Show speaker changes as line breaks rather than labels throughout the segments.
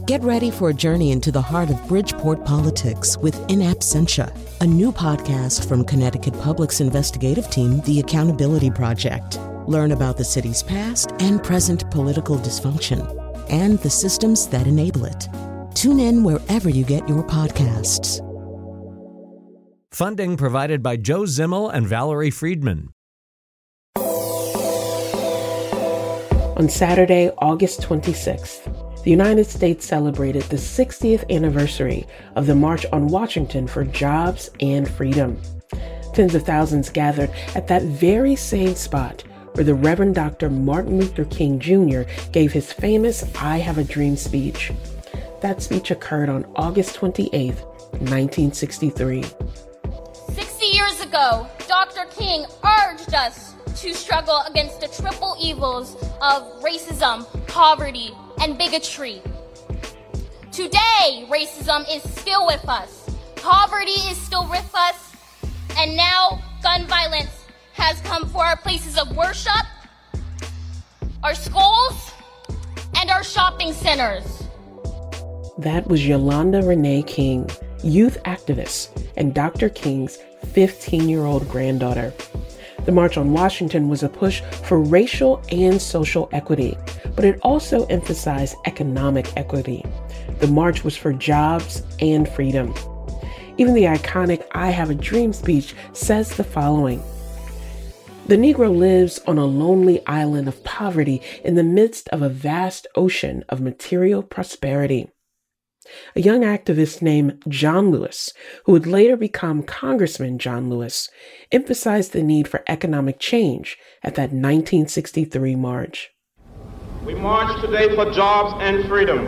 Get ready for a journey into the heart of Bridgeport politics with In Absentia, a new podcast from Connecticut Public's investigative team, The Accountability Project. Learn about the city's past and present political dysfunction and the systems that enable it. Tune in wherever you get your podcasts.
Funding provided by Joe Zimmel and Valerie Friedman.
On Saturday, August 26th, the United States celebrated the 60th anniversary of the March on Washington for Jobs and Freedom. Tens of thousands gathered at that very same spot where the Reverend Dr. Martin Luther King Jr. gave his famous I Have a Dream speech. That speech occurred on August 28th, 1963.
60 years ago, Dr. King urged us to struggle against the triple evils of racism, poverty, and bigotry. Today, racism is still with us. Poverty is still with us. And now, gun violence has come for our places of worship, our schools, and our shopping centers.
That was Yolanda Renee King, youth activist and Dr. King's 15-year-old granddaughter. The March on Washington was a push for racial and social equity, but it also emphasized economic equity. The march was for jobs and freedom. Even the iconic I Have a Dream speech says the following: "The Negro lives on a lonely island of poverty in the midst of a vast ocean of material prosperity." A young activist named John Lewis, who would later become Congressman John Lewis, emphasized the need for economic change at that 1963 march.
We march today for jobs and freedom,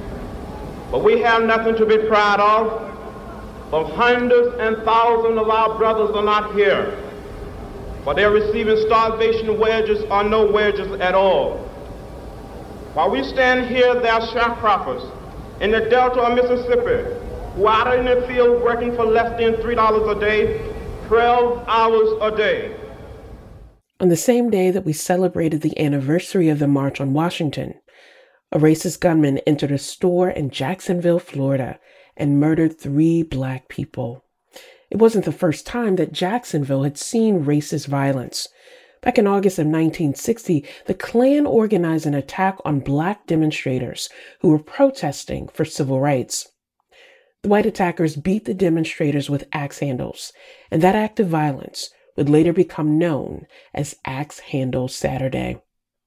but we have nothing to be proud of. But hundreds and thousands of our brothers are not here, for they're receiving starvation wages or no wages at all. While we stand here, there are sharecroppers in the Delta of Mississippi who are out in the field working for less than $3 a day, 12 hours a day.
On the same day that we celebrated the anniversary of the March on Washington, a racist gunman entered a store in Jacksonville, Florida, and murdered 3 Black people. It wasn't the first time that Jacksonville had seen racist violence. Back in August of 1960, the Klan organized an attack on Black demonstrators who were protesting for civil rights. The white attackers beat the demonstrators with axe handles, and that act of violence would later become known as Axe Handle Saturday.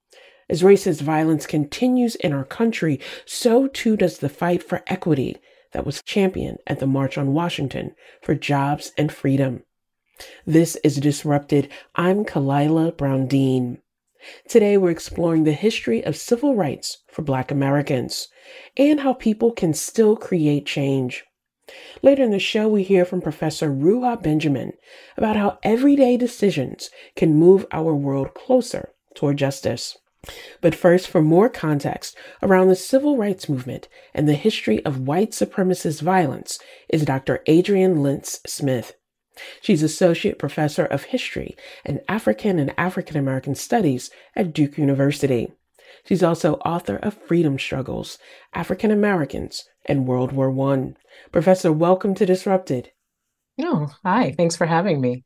As racist violence continues in our country, so too does the fight for equity that was championed at the March on Washington for Jobs and Freedom. This is Disrupted. I'm Kalila Brown-Dean. Today we're exploring the history of civil rights for Black Americans and how people can still create change. Later in the show, we hear from Professor Ruha Benjamin about how everyday decisions can move our world closer toward justice. But first, for more context around the civil rights movement and the history of white supremacist violence is Dr. Adrienne Lentz Smith. She's Associate Professor of History and African American Studies at Duke University. She's also author of Freedom Struggles, African Americans, and World War I. Professor, welcome to Disrupted.
Oh, hi. Thanks for having me.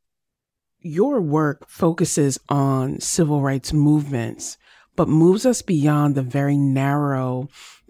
Your work focuses on civil rights movements, but moves us beyond the very narrow,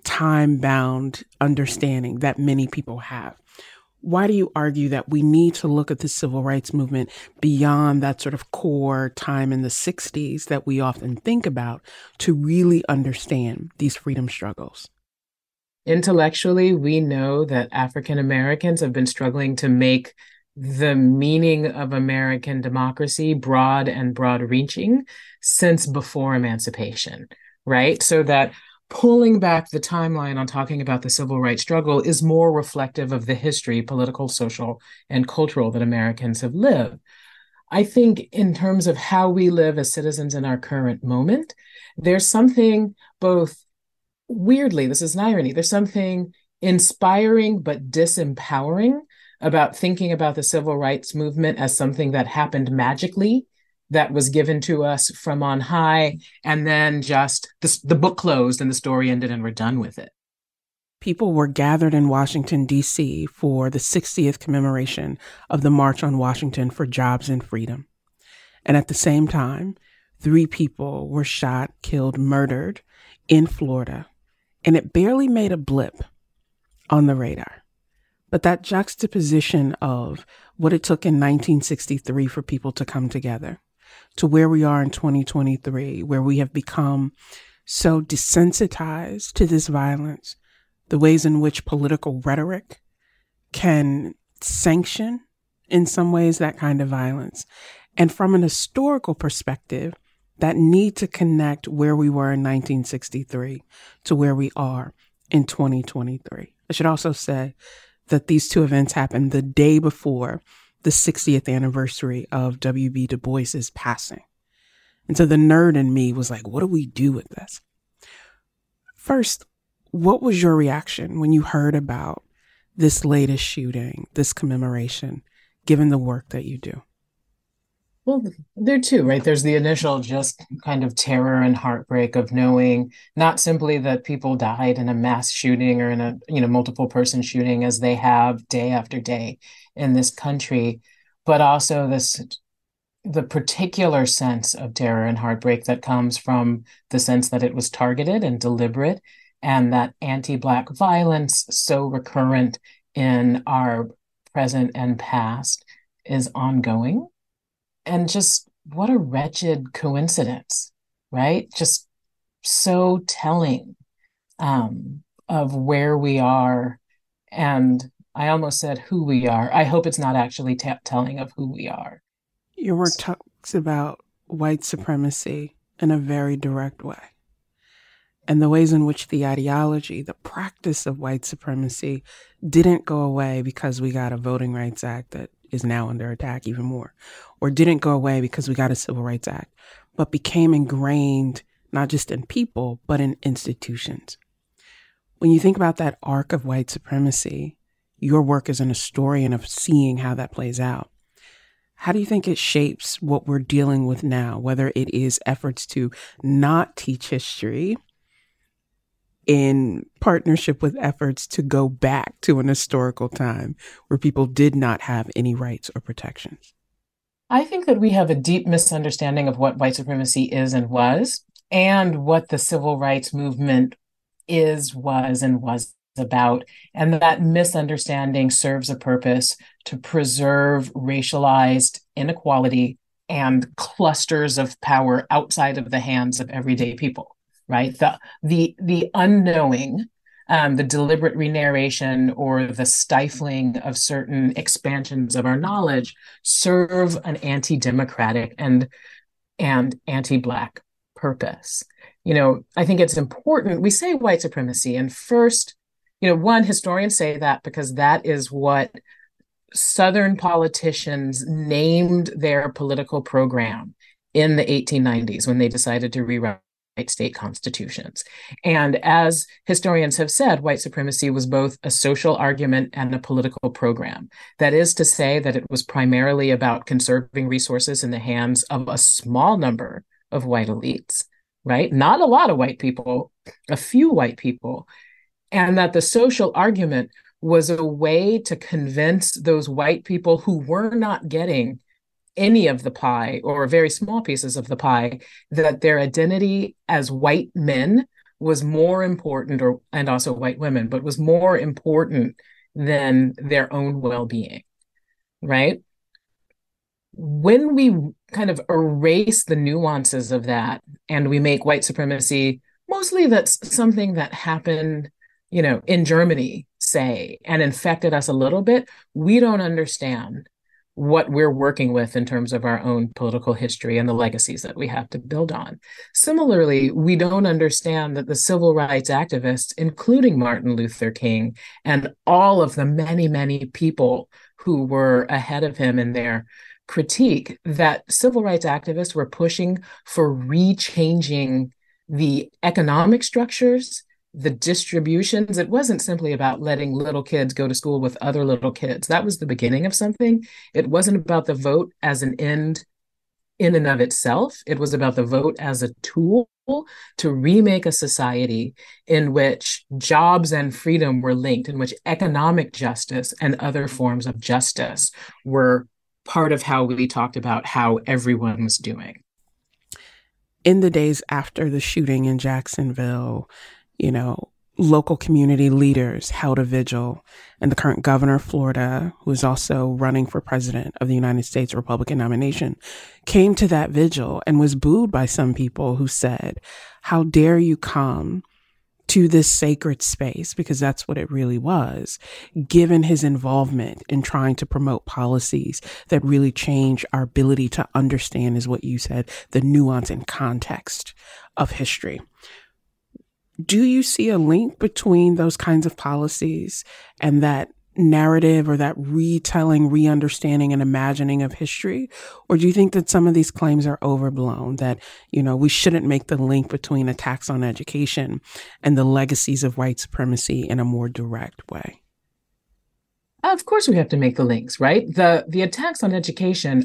time-bound understanding that many people have. Why do you argue that we need to look at the civil rights movement beyond that sort of core time in the 60s that we often think about to really understand these freedom struggles?
Intellectually, we know that African Americans have been struggling to make the meaning of American democracy broad and broad-reaching since before emancipation, right? So that pulling back the timeline on talking about the civil rights struggle is more reflective of the history, political, social, and cultural that Americans have lived. I think in terms of how we live as citizens in our current moment, there's something both weirdly, this is an irony, there's something inspiring but disempowering about thinking about the civil rights movement as something that happened magically, that was given to us from on high, and then just the book closed and the story ended and we're done with it.
people were gathered in Washington, D.C. for the 60th commemoration of the March on Washington for Jobs and Freedom. And at the same time, 3 people were shot, killed, murdered in Florida. And it barely made a blip on the radar. But that juxtaposition of what it took in 1963 for people to come together to where we are in 2023, where we have become so desensitized to this violence, the ways in which political rhetoric can sanction, in some ways, that kind of violence. And from an historical perspective, that need to connect where we were in 1963 to where we are in 2023. I should also say that these 2 events happened the day before the 60th anniversary of W.B. Du Bois's passing. And so the nerd in me was like, what do we do with this? First, what was your reaction when you heard about this latest shooting, this commemoration, given the work that you do?
Well, there too, right? There's the initial just kind of terror and heartbreak of knowing not simply that people died in a mass shooting or in a multiple person shooting as they have day after day in this country, but also the particular sense of terror and heartbreak that comes from the sense that it was targeted and deliberate, and that anti-Black violence, so recurrent in our present and past, is ongoing. And just what a wretched coincidence, right? Just so telling of where we are. And I almost said who we are. I hope it's not actually telling of who we are.
Your work talks about white supremacy in a very direct way, and the ways in which the ideology, the practice of white supremacy didn't go away because we got a Voting Rights Act that is now under attack even more, or didn't go away because we got a Civil Rights Act, but became ingrained not just in people, but in institutions. When you think about that arc of white supremacy, your work as an historian of seeing how that plays out, how do you think it shapes what we're dealing with now, whether it is efforts to not teach history in partnership with efforts to go back to an historical time where people did not have any rights or protections?
I think that we have a deep misunderstanding of what white supremacy is and was, and what the civil rights movement was about. And that misunderstanding serves a purpose to preserve racialized inequality and clusters of power outside of the hands of everyday people, right? The unknowing, the deliberate re-narration or the stifling of certain expansions of our knowledge serve an anti-democratic and anti-Black purpose. I think it's important. We say white supremacy, and first, one, historians say that because that is what Southern politicians named their political program in the 1890s when they decided to rewrite state constitutions. And as historians have said, white supremacy was both a social argument and a political program. That is to say that it was primarily about conserving resources in the hands of a small number of white elites, right? Not a lot of white people, a few white people. And that the social argument was a way to convince those white people who were not getting any of the pie or very small pieces of the pie that their identity as white men was more important, and also white women, but was more important than their own well-being, right? When we kind of erase the nuances of that and we make white supremacy, mostly that's something that happened in Germany, say, and infected us a little bit, we don't understand what we're working with in terms of our own political history and the legacies that we have to build on. Similarly, we don't understand that the civil rights activists, including Martin Luther King and all of the many, many people who were ahead of him in their critique, that civil rights activists were pushing for rechanging the economic structures, the distributions. It wasn't simply about letting little kids go to school with other little kids. That was the beginning of something. It wasn't about the vote as an end in and of itself. It was about the vote as a tool to remake a society in which jobs and freedom were linked, in which economic justice and other forms of justice were part of how we talked about how everyone was doing.
In the days after the shooting in Jacksonville, local community leaders held a vigil, and the current governor of Florida, who is also running for president of the United States Republican nomination, came to that vigil and was booed by some people who said, "How dare you come to this sacred space," because that's what it really was, given his involvement in trying to promote policies that really change our ability to understand, is what you said, the nuance and context of history. Do you see a link between those kinds of policies and that narrative, or that retelling, re-understanding, and imagining of history? Or do you think that some of these claims are overblown, that, we shouldn't make the link between attacks on education and the legacies of white supremacy in a more direct way?
Of course we have to make the links, right? The attacks on education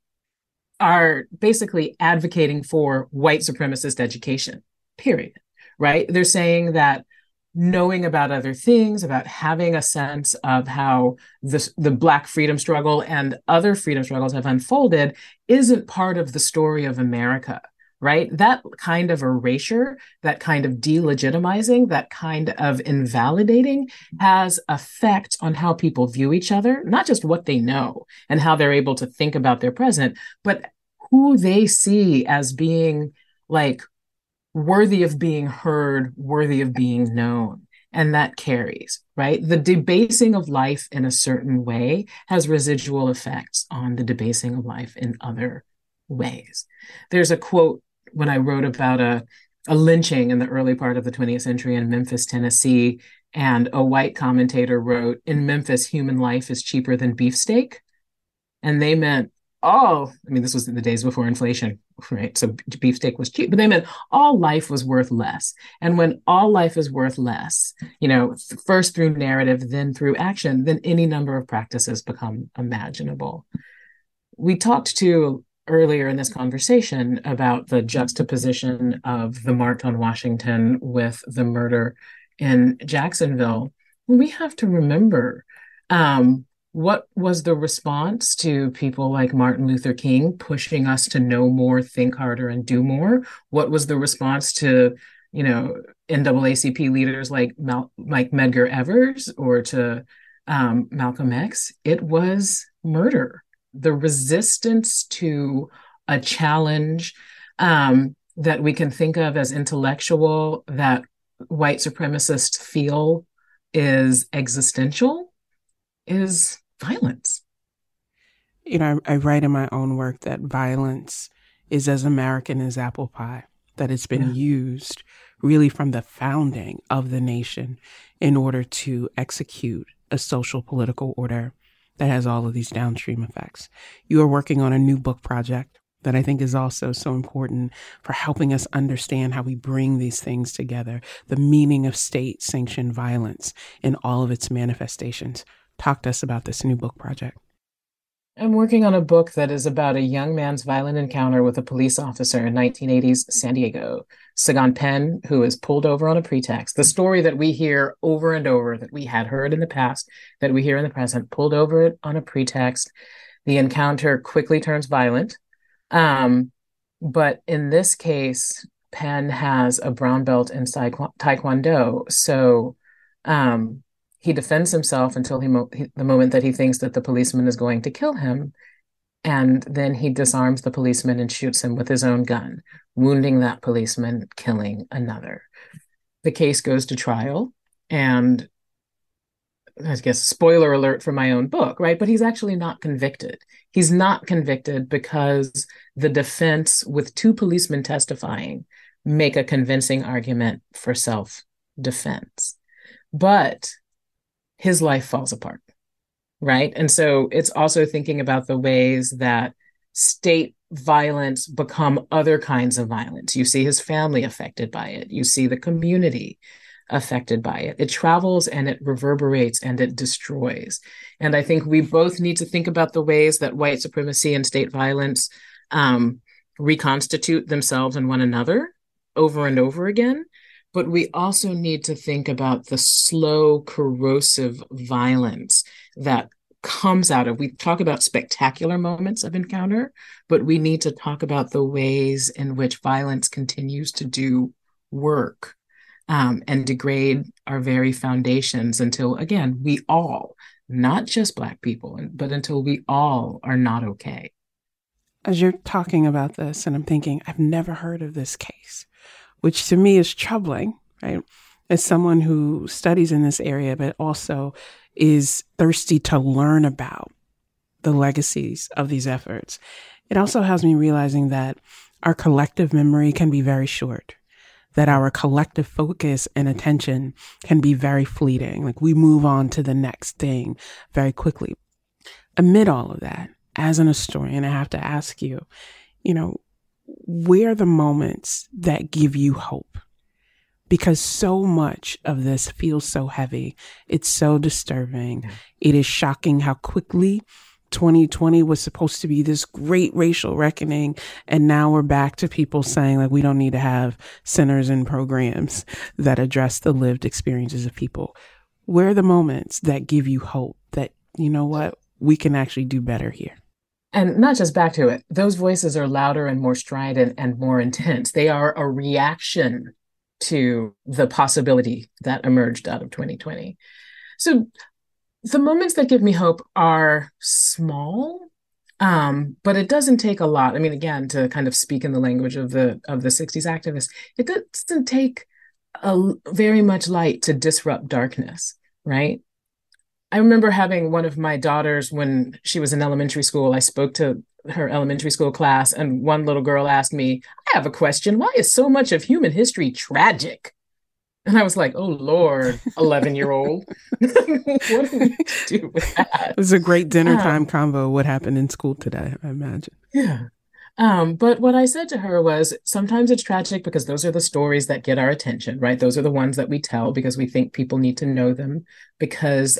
are basically advocating for white supremacist education, period. Right? They're saying that knowing about other things, about having a sense of how the Black freedom struggle and other freedom struggles have unfolded isn't part of the story of America, right? That kind of erasure, that kind of delegitimizing, that kind of invalidating has effects on how people view each other, not just what they know and how they're able to think about their present, but who they see as being like worthy of being heard, worthy of being known. And that carries, right? The debasing of life in a certain way has residual effects on the debasing of life in other ways. There's a quote when I wrote about a lynching in the early part of the 20th century in Memphis, Tennessee, and a white commentator wrote, "In Memphis, human life is cheaper than beefsteak." And they meant, this was in the days before inflation, right? So beefsteak was cheap, but they meant all life was worth less. And when all life is worth less, first through narrative, then through action, then any number of practices become imaginable. We talked to earlier in this conversation about the juxtaposition of the March on Washington with the murder in Jacksonville. We have to remember, what was the response to people like Martin Luther King pushing us to know more, think harder, and do more? What was the response to, NAACP leaders like Medgar Evers or to Malcolm X? It was murder. The resistance to a challenge that we can think of as intellectual, that white supremacists feel is existential, is violence.
I write in my own work that violence is as American as apple pie, that it's been used really from the founding of the nation in order to execute a social political order that has all of these downstream effects. You are working on a new book project that I think is also so important for helping us understand how we bring these things together, the meaning of state-sanctioned violence in all of its manifestations. Talk to us about this new book project.
I'm working on a book that is about a young man's violent encounter with a police officer in 1980s San Diego. Sagan Penn, who is pulled over on a pretext. The story that we hear over and over, that we had heard in the past, that we hear in the present, pulled over on a pretext. The encounter quickly turns violent. But in this case, Penn has a brown belt in Taekwondo. So he defends himself until the moment that he thinks that the policeman is going to kill him. And then he disarms the policeman and shoots him with his own gun, wounding that policeman, killing another. The case goes to trial, and I guess spoiler alert for my own book, right? But he's actually not convicted. He's not convicted because the defense, with two policemen testifying, make a convincing argument for self-defense. But his life falls apart, right? And so it's also thinking about the ways that state violence become other kinds of violence. You see his family affected by it. You see the community affected by it. It travels and it reverberates and it destroys. And I think we both need to think about the ways that white supremacy and state violence reconstitute themselves and one another over and over again, but we also need to think about the slow, corrosive violence that comes out of, we talk about spectacular moments of encounter, but we need to talk about the ways in which violence continues to do work and degrade our very foundations until, again, we all, not just Black people, but until we all are not okay.
As you're talking about this, and I'm thinking, I've never heard of this case, which to me is troubling, right? As someone who studies in this area, but also is thirsty to learn about the legacies of these efforts. It also has me realizing that our collective memory can be very short, that our collective focus and attention can be very fleeting. Like we move on to the next thing very quickly. Amid all of that, as an historian, I have to ask you, where are the moments that give you hope? Because so much of this feels so heavy. It's so disturbing. It is shocking how quickly 2020 was supposed to be this great racial reckoning. And now we're back to people saying like, we don't need to have centers and programs that address the lived experiences of people. Where are the moments that give you hope that, you know what, we can actually do better here?
And not just back to it, those voices are louder and more strident and more intense. They are a reaction to the possibility that emerged out of 2020. So the moments that give me hope are small, but it doesn't take a lot. I mean, again, to kind of speak in the language of the 60s activists, it doesn't take very much light to disrupt darkness, right? I remember having one of my daughters when she was in elementary school. I spoke to her elementary school class, and one little girl asked me, I have a question. Why is so much of human history tragic? And I was like, oh, Lord, 11-year-old. What do we do with that?
It was a great dinner time convo. What happened in school today, I imagine.
Yeah. But what I said to her was, sometimes it's tragic because those are the stories that get our attention, right? Those are the ones that we tell because we think people need to know them, because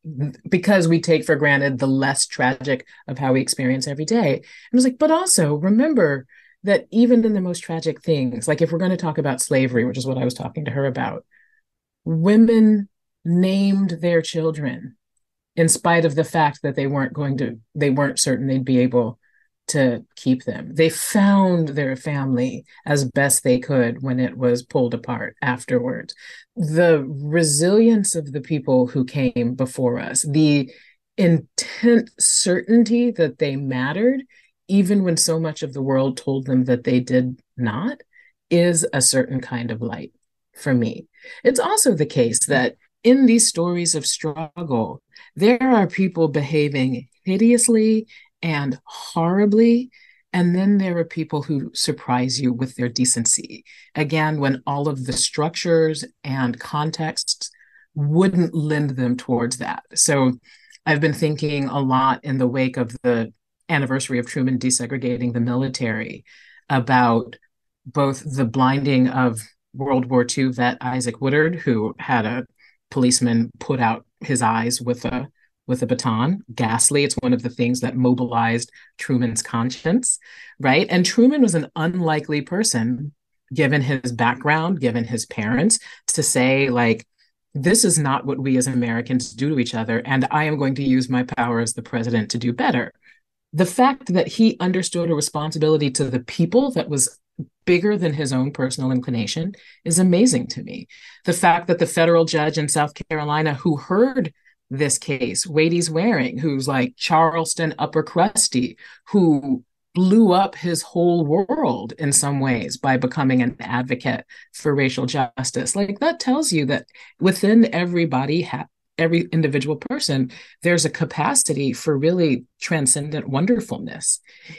we take for granted the less tragic of how we experience every day. And I was like, but also remember that even in the most tragic things, like if we're going to talk about slavery, which is what I was talking to her about, women named their children in spite of the fact that they weren't certain they'd be able to keep them. They found their family as best they could when it was pulled apart afterwards. The resilience of the people who came before us, the intent certainty that they mattered, even when so much of the world told them that they did not, is a certain kind of light for me. It's also the case that in these stories of struggle, there are people behaving hideously and horribly, and then there are people who surprise you with their decency. Again, when all of the structures and contexts wouldn't lend them towards that. So I've been thinking a lot in the wake of the anniversary of Truman desegregating the military about both the blinding of World War II vet Isaac Woodard, who had a policeman put out his eyes with a baton. Ghastly. It's one of the things that mobilized Truman's conscience, right? And Truman was an unlikely person, given his background, given his parents, to say, like, this is not what we as Americans do to each other, and I am going to use my power as the president to do better. The fact that he understood a responsibility to the people that was bigger than his own personal inclination is amazing to me. The fact that the federal judge in South Carolina who heard this case, Wadey's Waring, who's like Charleston upper crusty, who blew up his whole world in some ways by becoming an advocate for racial justice. Like, that tells you that within everybody, every individual person, there's a capacity for really transcendent wonderfulness,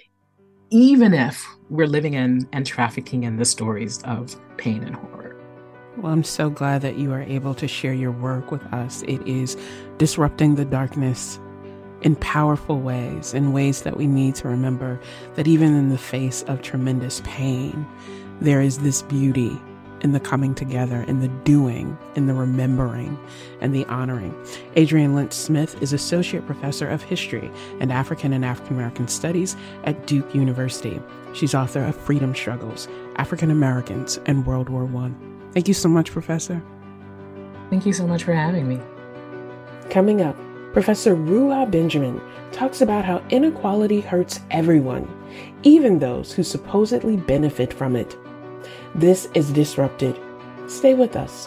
even if we're living in and trafficking in the stories of pain and horror.
Well, I'm so glad that you are able to share your work with us. It is disrupting the darkness in powerful ways, in ways that we need to remember that even in the face of tremendous pain, there is this beauty in the coming together, in the doing, in the remembering, and the honoring. Adrienne Lynch Smith is Associate Professor of History and African American Studies at Duke University. She's author of Freedom Struggles, African Americans and World War I. Thank you so much, Professor.
Thank you so much for having me.
Coming up, Professor Ruha Benjamin talks about how inequality hurts everyone, even those who supposedly benefit from it. This is Disrupted. Stay with us.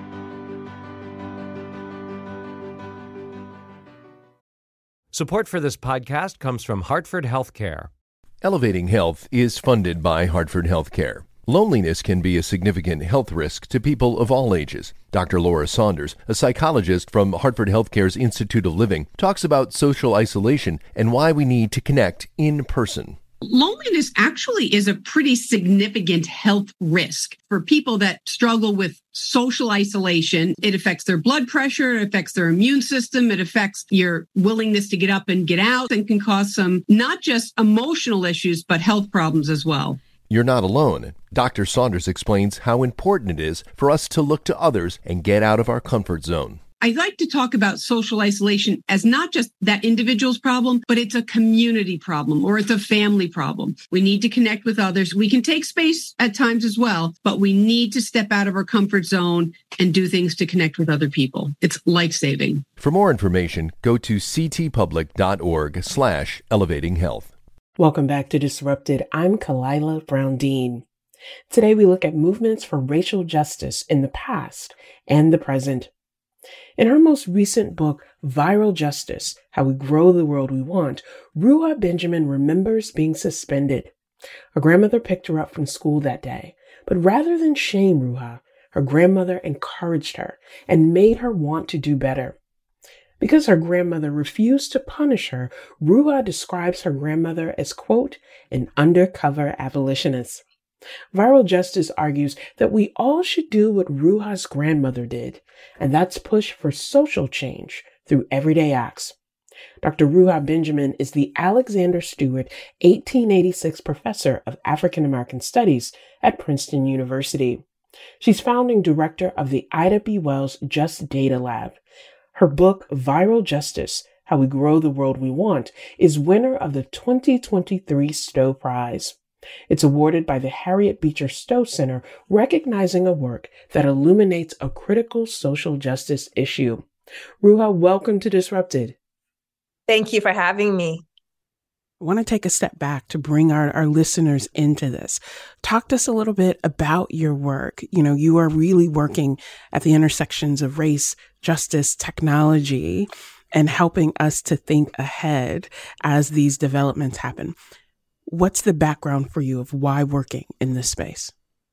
Support for this podcast comes from Hartford Healthcare.
Elevating Health is funded by Hartford Healthcare. Loneliness can be a significant health risk to people of all ages. Dr. Laura Saunders, a psychologist from Hartford Healthcare's Institute of Living, talks about social isolation and why we need to connect in person.
Loneliness actually is a pretty significant health risk for people that struggle with social isolation. It affects their blood pressure, it affects their immune system, it affects your willingness to get up and get out, and can cause some not just emotional issues, but health problems as well.
You're not alone. Dr. Saunders explains how important it is for us to look to others and get out of our comfort zone.
I like to talk about social isolation as not just that individual's problem, but it's a community problem or it's a family problem. We need to connect with others. We can take space at times as well, but we need to step out of our comfort zone and do things to connect with other people. It's life-saving.
For more information, go to ctpublic.org/elevatinghealth.
Welcome back to Disrupted. I'm Kalila Brown-Dean. Today we look at movements for racial justice in the past and the present. In her most recent book, Viral Justice: How We Grow the World We Want, Ruha Benjamin remembers being suspended. Her grandmother picked her up from school that day, but rather than shame Ruha, her grandmother encouraged her and made her want to do better. Because her grandmother refused to punish her, Ruha describes her grandmother as, quote, an undercover abolitionist. Viral Justice argues that we all should do what Ruha's grandmother did, and that's push for social change through everyday acts. Dr. Ruha Benjamin is the Alexander Stewart 1886 Professor of African American Studies at Princeton University. She's founding director of the Ida B. Wells Just Data Lab. Her book, Viral Justice: How We Grow the World We Want, is winner of the 2023 Stowe Prize. It's awarded by the Harriet Beecher Stowe Center, recognizing a work that illuminates a critical social justice issue. Ruha, welcome to Disrupted.
Thank you for having me.
I want to take a step back to bring our listeners into this. Talk to us a little bit about your work. You know, you are really working at the intersections of race, justice, technology, and helping us to think ahead as these developments happen. What's the background for you of why working in this space?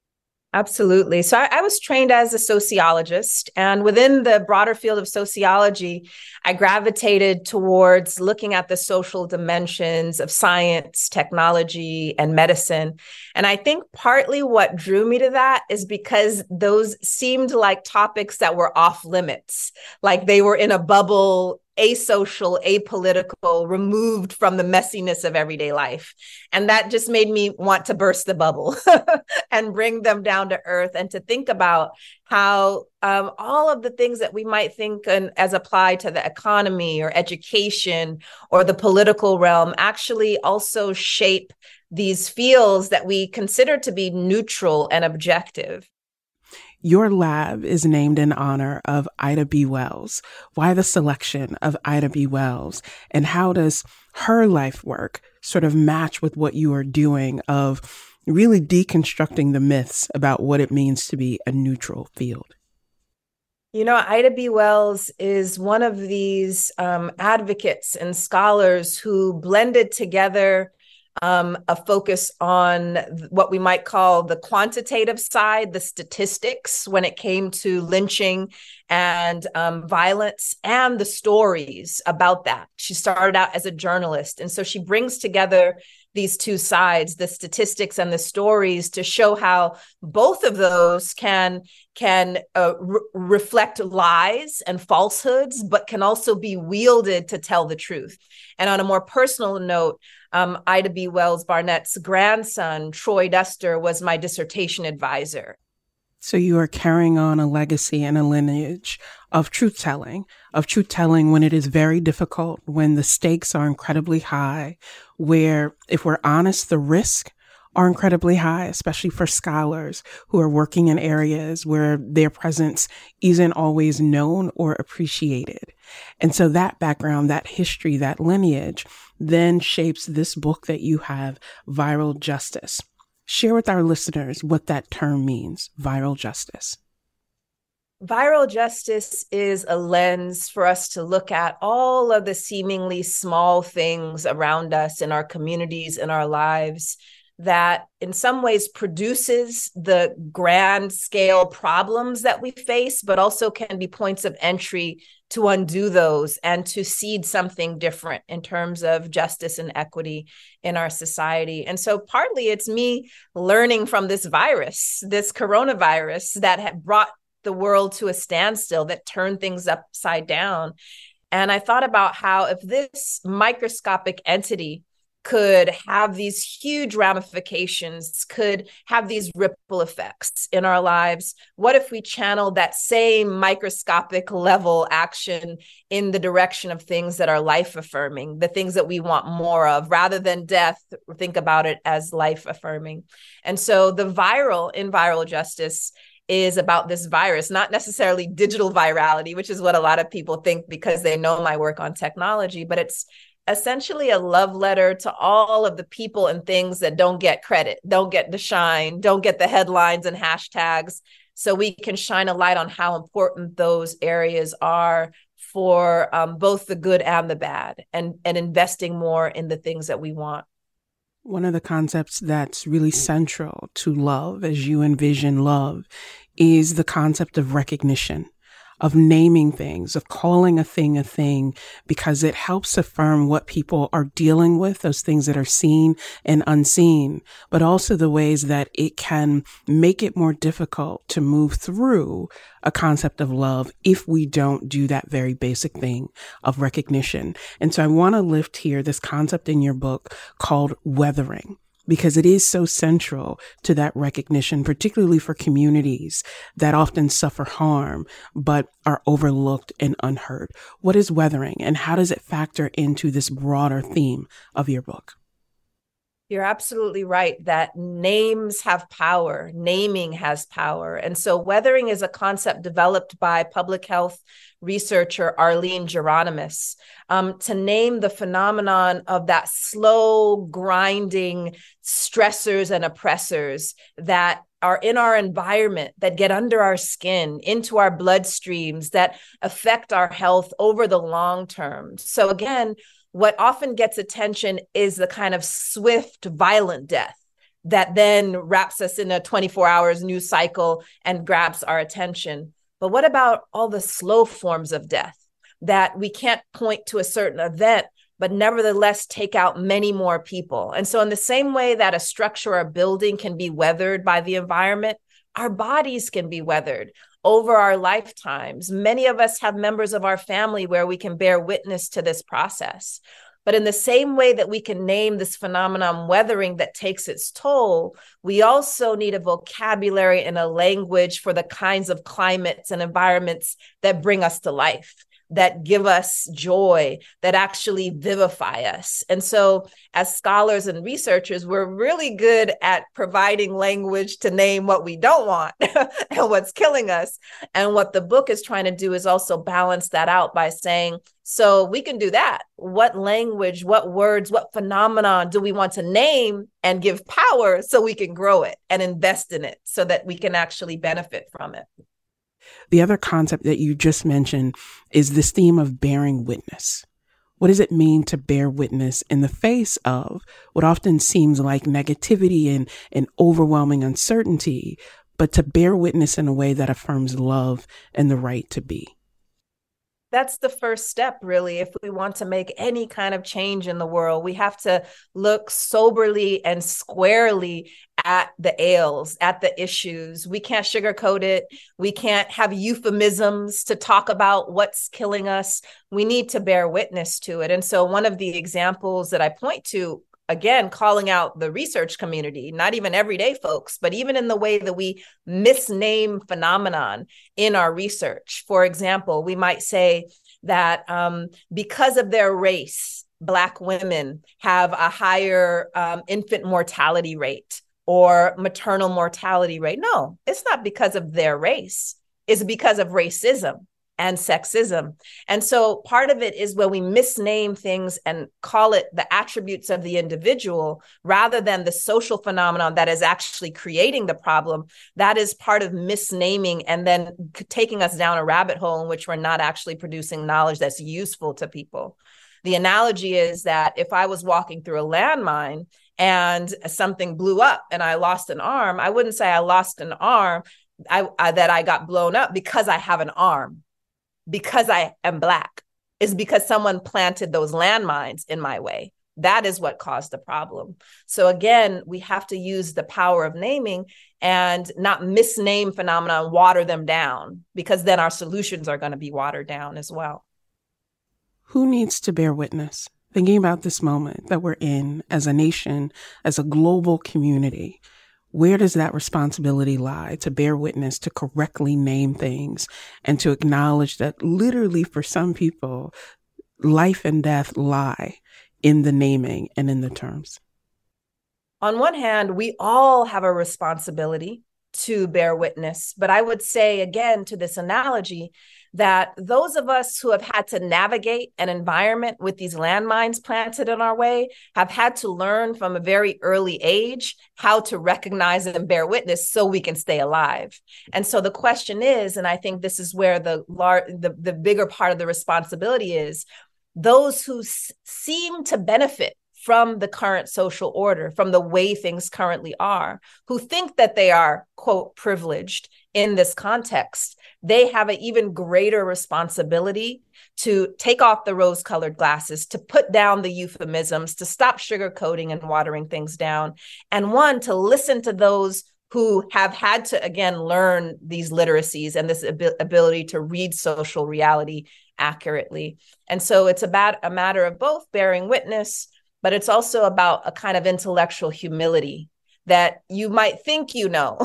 Absolutely. So I was trained as a sociologist, and within the broader field of sociology, I gravitated towards looking at the social dimensions of science, technology, and medicine. And I think partly what drew me to that is because those seemed like topics that were off limits, like they were in a bubble, asocial, apolitical, removed from the messiness of everyday life. And that just made me want to burst the bubble and bring them down to earth and to think about how all of the things that we might think as applied to the economy or education or the political realm actually also shape these fields that we consider to be neutral and objective.
Your lab is named in honor of Ida B. Wells. Why the selection of Ida B. Wells? And how does her life work sort of match with what you are doing of really deconstructing the myths about what it means to be a neutral field?
You know, Ida B. Wells is one of these advocates and scholars who blended together a focus on what we might call the quantitative side, the statistics when it came to lynching and violence, and the stories about that. She started out as a journalist, and so she brings together these two sides, the statistics and the stories, to show how both of those can reflect lies and falsehoods, but can also be wielded to tell the truth. And on a more personal note, Ida B. Wells Barnett's grandson, Troy Duster, was my dissertation advisor.
So you are carrying on a legacy and a lineage of truth-telling when it is very difficult, when the stakes are incredibly high, where, if we're honest, the risk are incredibly high, especially for scholars who are working in areas where their presence isn't always known or appreciated. And so that background, that history, that lineage then shapes this book that you have, Viral Justice. Share with our listeners what that term means, viral justice.
Viral justice is a lens for us to look at all of the seemingly small things around us in our communities, in our lives, that in some ways produces the grand scale problems that we face, but also can be points of entry to undo those and to seed something different in terms of justice and equity in our society. And so partly it's me learning from this virus, this coronavirus that had brought the world to a standstill, that turned things upside down. And I thought about how if this microscopic entity could have these huge ramifications, could have these ripple effects in our lives, what if we channeled that same microscopic level action in the direction of things that are life affirming, the things that we want more of, rather than death, think about it as life affirming. And so the viral in Viral Justice is about this virus, not necessarily digital virality, which is what a lot of people think because they know my work on technology, but it's essentially a love letter to all of the people and things that don't get credit, don't get the shine, don't get the headlines and hashtags, so we can shine a light on how important those areas are for both the good and the bad, and investing more in the things that we want.
One of the concepts that's really central to love, as you envision love, is the concept of recognition, of naming things, of calling a thing, because it helps affirm what people are dealing with, those things that are seen and unseen, but also the ways that it can make it more difficult to move through a concept of love if we don't do that very basic thing of recognition. And so I want to lift here this concept in your book called weathering, because it is so central to that recognition, particularly for communities that often suffer harm, but are overlooked and unheard. What is weathering, and how does it factor into this broader theme of your book?
You're absolutely right that names have power. Naming has power. And so weathering is a concept developed by public health researcher Arlene Geronimus to name the phenomenon of that slow grinding stressors and oppressors that are in our environment, that get under our skin, into our bloodstreams, that affect our health over the long term. So again, what often gets attention is the kind of swift, violent death that then wraps us in a 24 hours news cycle and grabs our attention. But what about all the slow forms of death that we can't point to a certain event, but nevertheless take out many more people? And so in the same way that a structure or a building can be weathered by the environment, our bodies can be weathered over our lifetimes. Many of us have members of our family where we can bear witness to this process. But in the same way that we can name this phenomenon weathering that takes its toll, we also need a vocabulary and a language for the kinds of climates and environments that bring us to life, that give us joy, that actually vivify us. And so as scholars and researchers, we're really good at providing language to name what we don't want and what's killing us. And what the book is trying to do is also balance that out by saying, so we can do that. What language, what words, what phenomenon do we want to name and give power so we can grow it and invest in it so that we can actually benefit from it?
The other concept that you just mentioned is this theme of bearing witness. What does it mean to bear witness in the face of what often seems like negativity and overwhelming uncertainty, but to bear witness in a way that affirms love and the right to be?
That's the first step, really. If we want to make any kind of change in the world, we have to look soberly and squarely at the ails, at the issues. We can't sugarcoat it. We can't have euphemisms to talk about what's killing us. We need to bear witness to it. And so one of the examples that I point to again, calling out the research community, not even everyday folks, but even in the way that we misname phenomenon in our research. For example, we might say that because of their race, Black women have a higher infant mortality rate or maternal mortality rate. No, it's not because of their race. It's because of racism and sexism. And so part of it is when we misname things and call it the attributes of the individual rather than the social phenomenon that is actually creating the problem. That is part of misnaming and then taking us down a rabbit hole in which we're not actually producing knowledge that's useful to people. The analogy is that if I was walking through a landmine and something blew up and I lost an arm, I wouldn't say I lost an arm, that I got blown up because I have an arm. Because I am Black, is because someone planted those landmines in my way. That is what caused the problem. So again, we have to use the power of naming and not misname phenomena and water them down, because then our solutions are going to be watered down as well.
Who needs to bear witness? Thinking about this moment that we're in as a nation, as a global community, where does that responsibility lie to bear witness, to correctly name things, and to acknowledge that literally for some people, life and death lie in the naming and in the terms?
On one hand, we all have a responsibility to bear witness. But I would say, again, to this analogy, that those of us who have had to navigate an environment with these landmines planted in our way have had to learn from a very early age how to recognize and bear witness so we can stay alive. And so the question is, and I think this is where the bigger part of the responsibility is, those who seem to benefit from the current social order, from the way things currently are, who think that they are, quote, privileged in this context, they have an even greater responsibility to take off the rose-colored glasses, to put down the euphemisms, to stop sugarcoating and watering things down, and one, to listen to those who have had to, again, learn these literacies and this ability to read social reality accurately. And so it's about a matter of both bearing witness, but it's also about a kind of intellectual humility that you might think you know,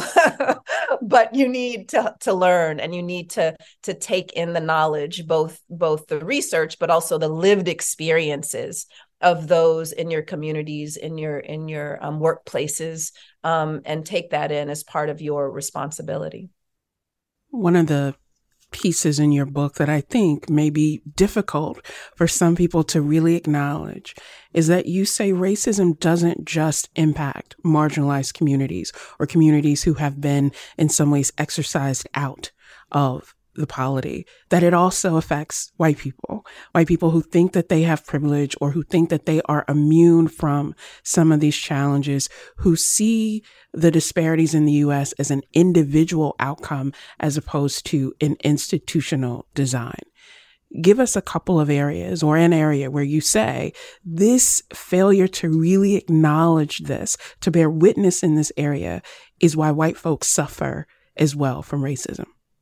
but you need to learn, and you need to take in the knowledge, both the research, but also the lived experiences of those in your communities, in your workplaces, and take that in as part of your responsibility.
One of the pieces in your book that I think may be difficult for some people to really acknowledge is that you say racism doesn't just impact marginalized communities or communities who have been in some ways exercised out of the polity, that it also affects white people who think that they have privilege or who think that they are immune from some of these challenges, who see the disparities in the U.S. as an individual outcome as opposed to an institutional design. Give us a couple of areas or an area where you say this failure to really acknowledge this, to bear witness in this area, is why white folks suffer as well from racism.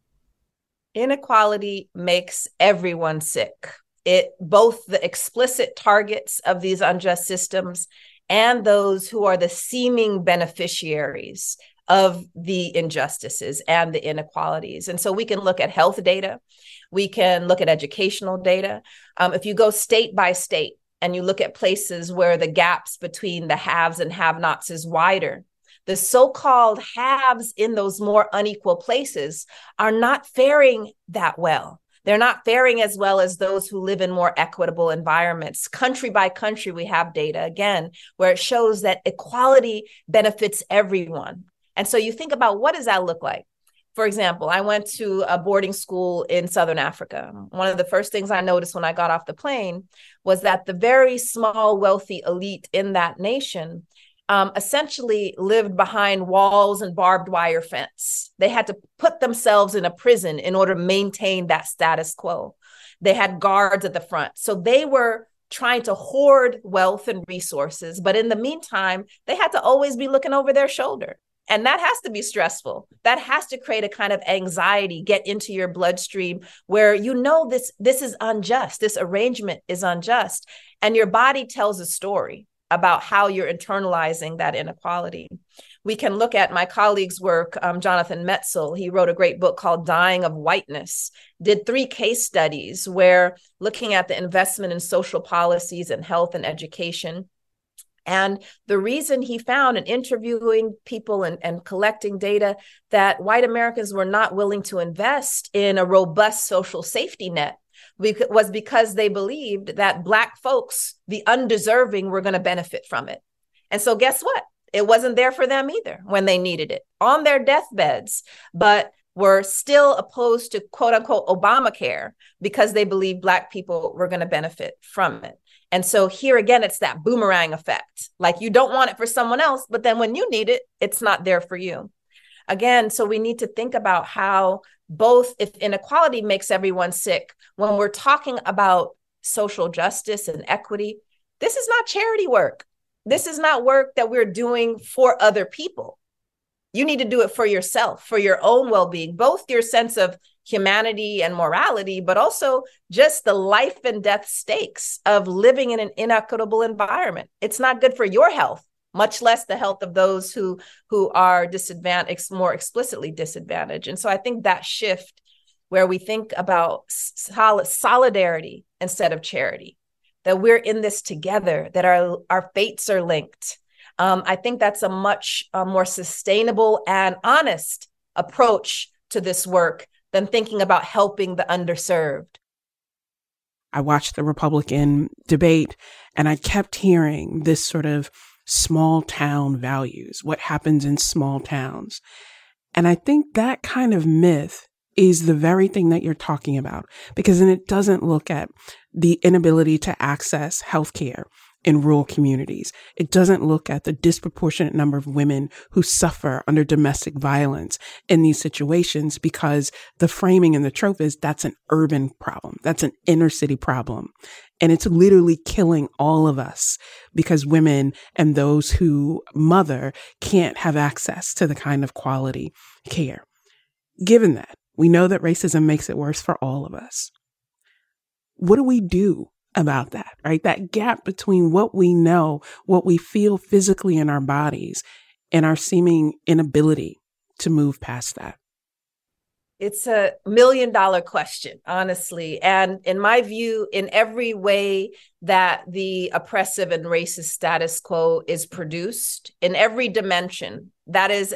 Inequality makes everyone sick. Both the explicit targets of these unjust systems and those who are the seeming beneficiaries of the injustices and the inequalities. And so we can look at health data. We can look at educational data. If you go state by state and you look at places where the gaps between the haves and have-nots is wider, the so-called haves in those more unequal places are not faring that well. They're not faring as well as those who live in more equitable environments. Country by country, we have data, again, where it shows that equality benefits everyone. And so you think about, what does that look like? For example, I went to a boarding school in Southern Africa. One of the first things I noticed when I got off the plane was that the very small, wealthy elite in that nation essentially lived behind walls and barbed wire fence. They had to put themselves in a prison in order to maintain that status quo. They had guards at the front. So they were trying to hoard wealth and resources. But in the meantime, they had to always be looking over their shoulder. And that has to be stressful. That has to create a kind of anxiety, get into your bloodstream where you know this is unjust. This arrangement is unjust. And your body tells a story. about how you're internalizing that inequality. We can look at my colleague's work, Jonathan Metzl. He wrote a great book called Dying of Whiteness, did 3 case studies where looking at the investment in social policies and health and education. And the reason he found in interviewing people and collecting data that white Americans were not willing to invest in a robust social safety net was because they believed that Black folks, the undeserving, were going to benefit from it. And so guess what? It wasn't there for them either when they needed it on their deathbeds, but were still opposed to quote unquote Obamacare because they believed Black people were going to benefit from it. And so here again, it's that boomerang effect. Like you don't want it for someone else, but then when you need it, it's not there for you. Again, so we need to think about how both if inequality makes everyone sick, when we're talking about social justice and equity, this is not charity work. This is not work that we're doing for other people. You need to do it for yourself, for your own well-being, both your sense of humanity and morality, but also just the life and death stakes of living in an inequitable environment. It's not good for your health, much less the health of those who are disadvantaged, more explicitly disadvantaged. And so I think that shift where we think about solidarity instead of charity, that we're in this together, that our fates are linked. I think that's a much more sustainable and honest approach to this work than thinking about helping the underserved.
I watched the Republican debate and I kept hearing this sort of small town values, what happens in small towns. And I think that kind of myth is the very thing that you're talking about, because then it doesn't look at the inability to access healthcare in rural communities. It doesn't look at the disproportionate number of women who suffer under domestic violence in these situations, because the framing and the trope is that's an urban problem. That's an inner city problem. And it's literally killing all of us because women and those who mother can't have access to the kind of quality care. Given that, we know that racism makes it worse for all of us. What do we do about that, right? That gap between what we know, what we feel physically in our bodies, and our seeming inability to move past that.
It's $1 million question, honestly. And in my view, in every way that the oppressive and racist status quo is produced, in every dimension, that is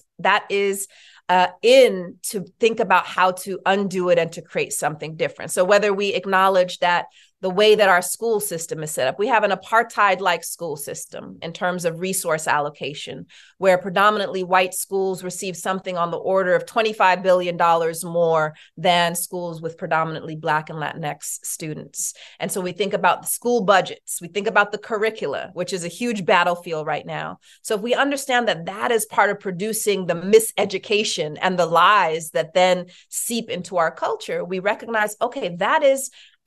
in to think about how to undo it and to create something different. So whether we acknowledge that the way that our school system is set up, we have an apartheid-like school system in terms of resource allocation, where predominantly white schools receive something on the order of $25 billion more than schools with predominantly Black and Latinx students. And so we think about the school budgets, we think about the curricula, which is a huge battlefield right now. So if we understand that that is part of producing the miseducation and the lies that then seep into our culture, we recognize, okay, that is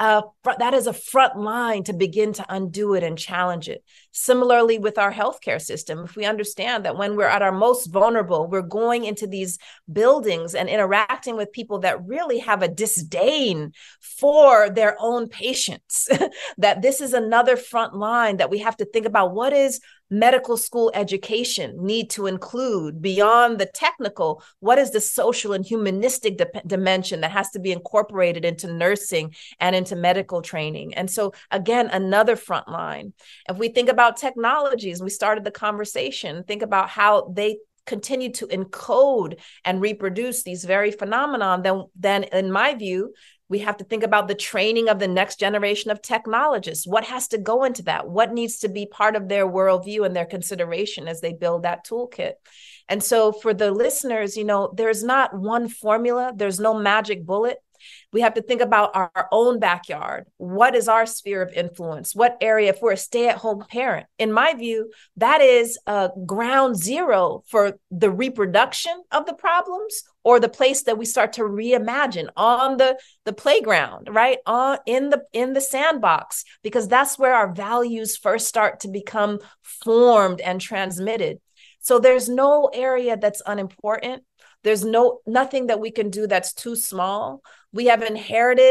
a front line to begin to undo it and challenge it. Similarly, with our healthcare system, if we understand that when we're at our most vulnerable, we're going into these buildings and interacting with people that really have a disdain for their own patients, that this is another front line that we have to think about. What is medical school education need to include beyond the technical? What is the social and humanistic dimension that has to be incorporated into nursing and into medical training? And so again, another front line. If we think about technologies, we started the conversation, think about how they continue to encode and reproduce these very phenomenon, then in my view, we have to think about the training of the next generation of technologists. What has to go into that? What needs to be part of their worldview and their consideration as they build that toolkit? And so for the listeners, there's not one formula. There's no magic bullet. We have to think about our own backyard. What is our sphere of influence? What area, if we're a stay-at-home parent? In my view, that is ground zero for the reproduction of the problems, or the place that we start to reimagine on the playground, right? In the sandbox, because that's where our values first start to become formed and transmitted. So there's no area that's unimportant. There's nothing that we can do that's too small. We have inherited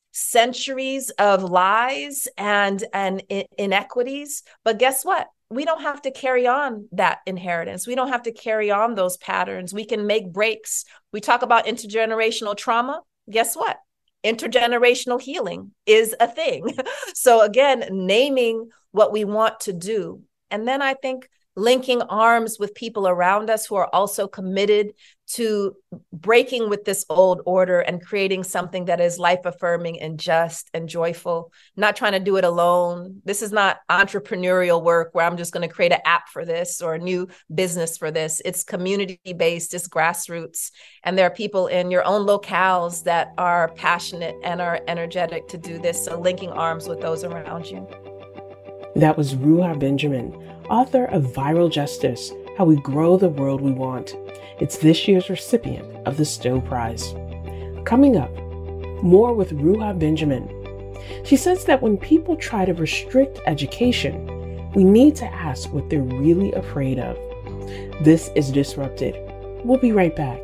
centuries of lies and inequities. But guess what? We don't have to carry on that inheritance. We don't have to carry on those patterns. We can make breaks. We talk about intergenerational trauma. Guess what? Intergenerational healing is a thing. So again, naming what we want to do. And then I think linking arms with people around us who are also committed to breaking with this old order and creating something that is life-affirming and just and joyful, not trying to do it alone. This is not entrepreneurial work where I'm just going to create an app for this or a new business for this. It's community-based, it's grassroots, and there are people in your own locales that are passionate and are energetic to do this. So linking arms with those around you.
That was Ruha Benjamin, author of Viral Justice, How We Grow the World We Want. It's this year's recipient of the Stowe Prize. Coming up, more with Ruha Benjamin. She says that when people try to restrict education, we need to ask what they're really afraid of. This is Disrupted. We'll be right back.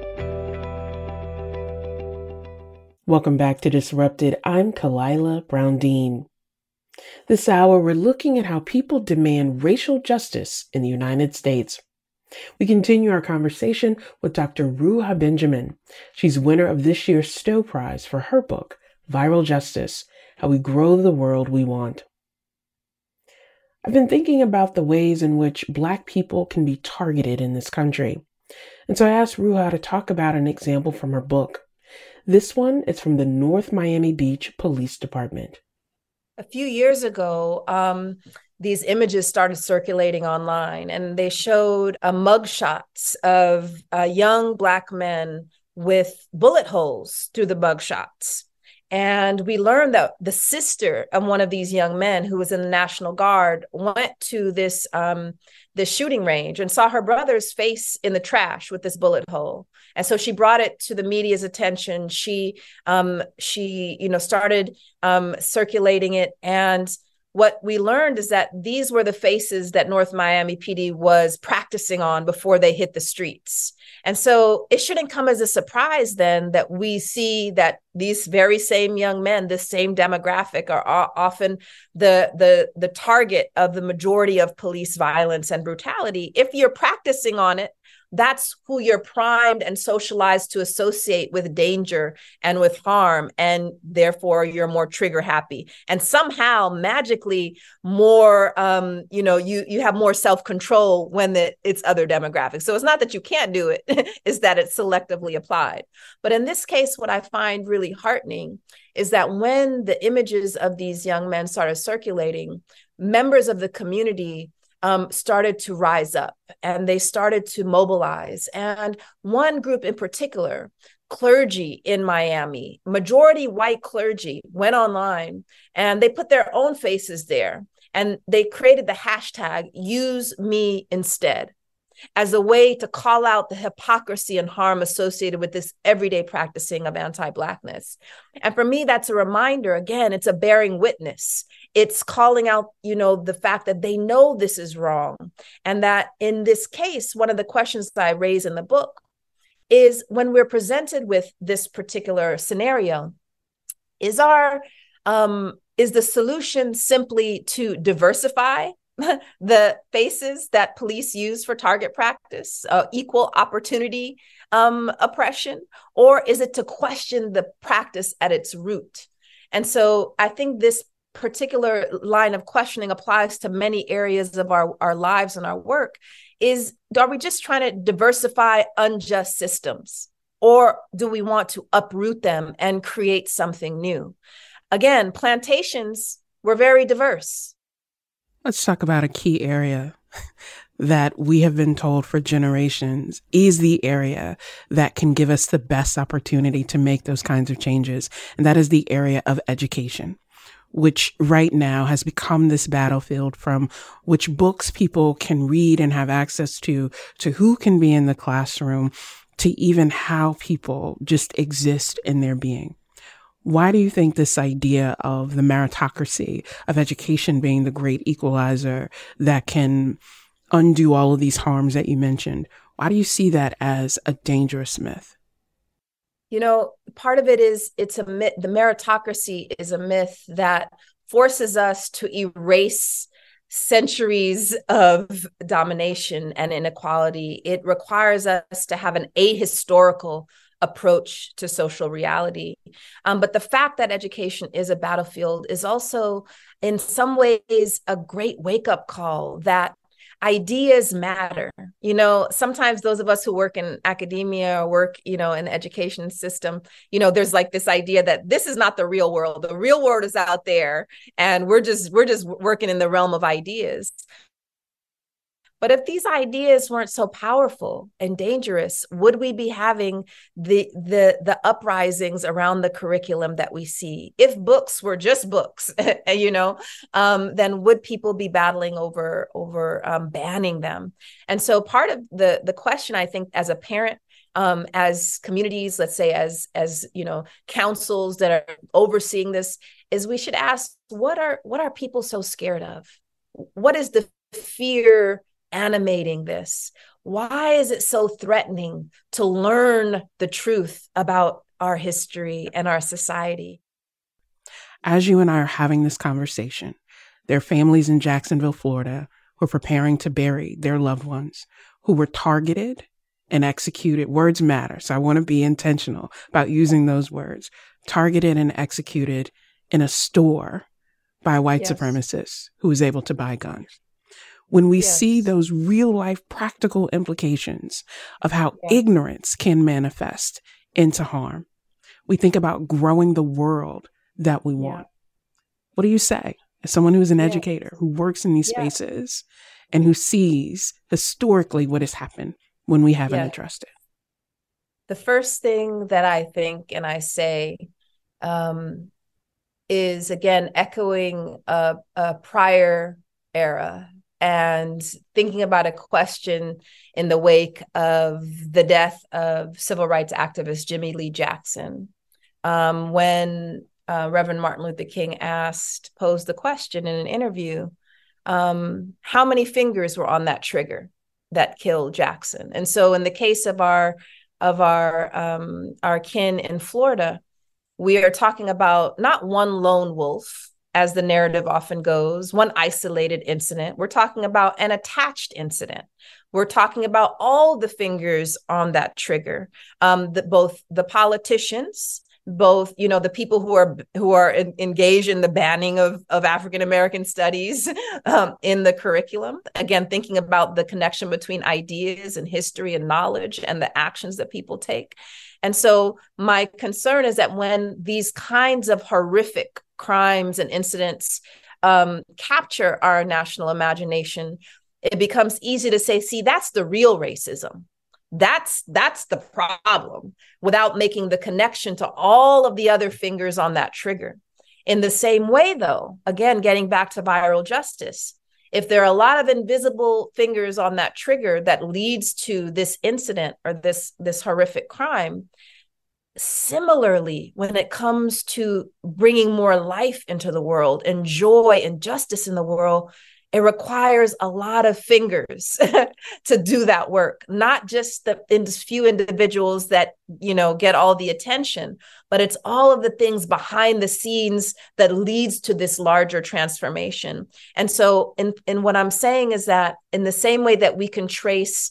Welcome back to Disrupted. I'm Kalila Brown-Dean. This hour, we're looking at how people demand racial justice in the United States. We continue our conversation with Dr. Ruha Benjamin. She's winner of this year's Stowe Prize for her book, Viral Justice, How We Grow the World We Want. I've been thinking about the ways in which Black people can be targeted in this country. And so I asked Ruha to talk about an example from her book. This one is from the North Miami Beach Police Department.
A few years ago, these images started circulating online, and they showed mugshots of young Black men with bullet holes through the mugshots. And we learned that the sister of one of these young men who was in the National Guard went to this shooting range and saw her brother's face in the trash with this bullet hole. And so she brought it to the media's attention. She started circulating it. And what we learned is that these were the faces that North Miami PD was practicing on before they hit the streets. And so it shouldn't come as a surprise then that we see that these very same young men, this same demographic, are often the target of the majority of police violence and brutality. If you're practicing on it, that's who you're primed and socialized to associate with danger and with harm. And therefore, you're more trigger happy. And somehow, magically, more, you have more self-control when it's other demographics. So it's not that you can't do it, it's that it's selectively applied. But in this case, what I find really heartening is that when the images of these young men started circulating, members of the community started to rise up and they started to mobilize. And one group in particular, clergy in Miami, majority white clergy, went online and they put their own faces there. And they created the hashtag #UseMeInstead as a way to call out the hypocrisy and harm associated with this everyday practicing of anti-Blackness. And for me, that's a reminder, again, it's a bearing witness. It's calling out, the fact that they know this is wrong. And that in this case, one of the questions that I raise in the book is when we're presented with this particular scenario, is the solution simply to diversify the faces that police use for target practice, equal opportunity oppression, or is it to question the practice at its root? And so I think this particular line of questioning applies to many areas of our lives and our work. Are we just trying to diversify unjust systems, or do we want to uproot them and create something new? Again, plantations were very diverse.
Let's talk about a key area that we have been told for generations is the area that can give us the best opportunity to make those kinds of changes. And that is the area of education, which right now has become this battlefield from which books people can read and have access to who can be in the classroom, to even how people just exist in their being. Why do you think this idea of the meritocracy of education being the great equalizer that can undo all of these harms that you mentioned, why do you see that as a dangerous myth?
Part of it is it's a myth. The meritocracy is a myth that forces us to erase centuries of domination and inequality. It requires us to have an ahistorical approach to social reality. But the fact that education is a battlefield is also, in some ways, a great wake-up call that ideas matter. Sometimes those of us who work in academia or work, in the education system, there's like this idea that this is not the real world. The real world is out there, and we're just working in the realm of ideas. But if these ideas weren't so powerful and dangerous, would we be having the uprisings around the curriculum that we see? If books were just books, then would people be battling over banning them? And so part of the question, I think, as a parent, as communities, let's say as councils that are overseeing this, is we should ask, what are people so scared of? What is the fear animating this? Why is it so threatening to learn the truth about our history and our society?
As you and I are having this conversation, there are families in Jacksonville, Florida, who are preparing to bury their loved ones who were targeted and executed. Words matter, so I want to be intentional about using those words. Targeted and executed in a store by a white supremacist who was able to buy guns. When we see those real life practical implications of how ignorance can manifest into harm, we think about growing the world that we want. What do you say as someone who is an educator, who works in these spaces and who sees historically what has happened when we haven't addressed it?
The first thing that I think and I say is, again, echoing a prior era and thinking about a question in the wake of the death of civil rights activist Jimmy Lee Jackson, when Reverend Martin Luther King posed the question in an interview, how many fingers were on that trigger that killed Jackson? And so in the case of our kin in Florida, we are talking about not one lone wolf, as the narrative often goes, one isolated incident. We're talking about an attached incident. We're talking about all the fingers on that trigger, both the politicians, both, the people who are engaged in the banning of African American studies in the curriculum. Again, thinking about the connection between ideas and history and knowledge and the actions that people take. And so my concern is that when these kinds of horrific crimes and incidents capture our national imagination, it becomes easy to say, see, that's the real racism. That's the problem, without making the connection to all of the other fingers on that trigger. In the same way, though, again, getting back to viral justice, if there are a lot of invisible fingers on that trigger that leads to this incident or this horrific crime, similarly, when it comes to bringing more life into the world and joy and justice in the world, it requires a lot of fingers to do that work, not just the few individuals that, get all the attention, but it's all of the things behind the scenes that leads to this larger transformation. And so in what I'm saying is that in the same way that we can trace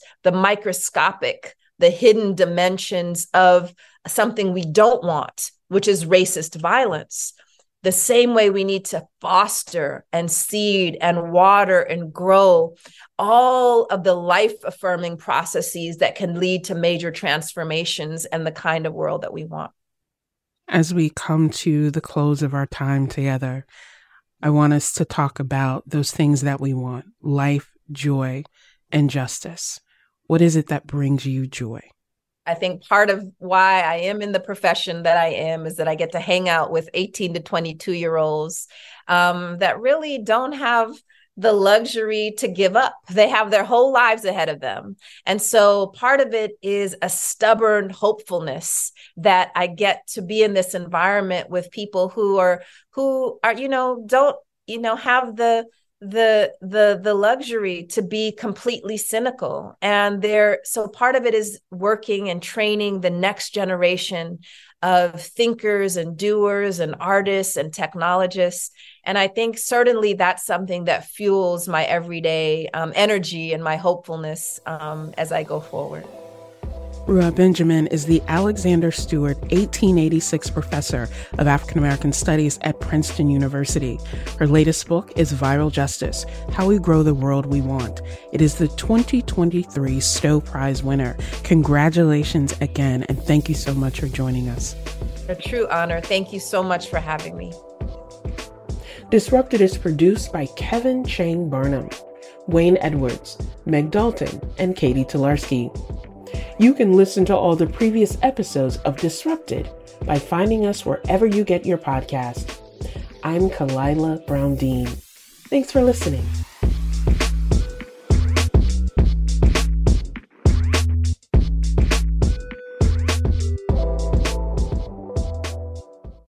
the hidden dimensions of something we don't want, which is racist violence, the same way we need to foster and seed and water and grow all of the life-affirming processes that can lead to major transformations and the kind of world that we want.
As we come to the close of our time together, I want us to talk about those things that we want: life, joy, and justice. What is it that brings you joy?
I think part of why I am in the profession that I am is that I get to hang out with 18 to 22-year-olds that really don't have the luxury to give up. They have their whole lives ahead of them. And so part of it is a stubborn hopefulness that I get to be in this environment with people who are don't have the luxury to be completely cynical. And so part of it is working and training the next generation of thinkers and doers and artists and technologists. And I think certainly that's something that fuels my everyday energy and my hopefulness as I go forward.
Ruha Benjamin is the Alexander Stewart 1886 Professor of African American Studies at Princeton University. Her latest book is Viral Justice: How We Grow the World We Want. It is the 2023 Stowe Prize winner. Congratulations again, and thank you so much for joining us.
A true honor. Thank you so much for having me.
Disrupted is produced by Kevin Chang Barnum, Wayne Edwards, Meg Dalton, and Katie Tolarski. You can listen to all the previous episodes of Disrupted by finding us wherever you get your podcast. I'm Kalila Brown Dean. Thanks for listening.